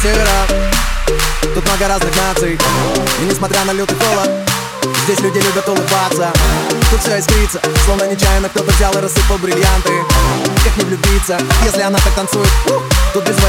севера. Тут много разных наций, и несмотря на лютый холод, здесь люди любят улыбаться. Тут все искрится, словно нечаянно кто-то взял и рассыпал бриллианты. Как не влюбиться, если она так танцует? Тут без